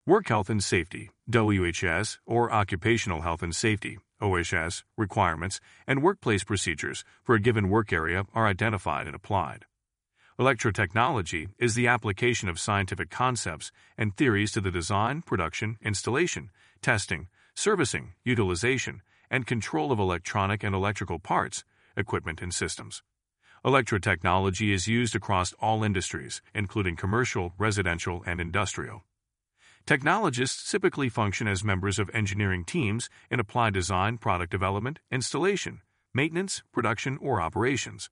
Work health and safety, WHS, or occupational health and safety, OHS, requirements and workplace procedures for a given work area are identified and applied. Electrotechnology is the application of scientific concepts and theories to the design, production, installation, testing, servicing, utilization, and control of electronic and electrical parts, equipment, and systems. Electrotechnology is used across all industries, including commercial, residential, and industrial. Technologists typically function as members of engineering teams in applied design, product development, installation, maintenance, production, or operations.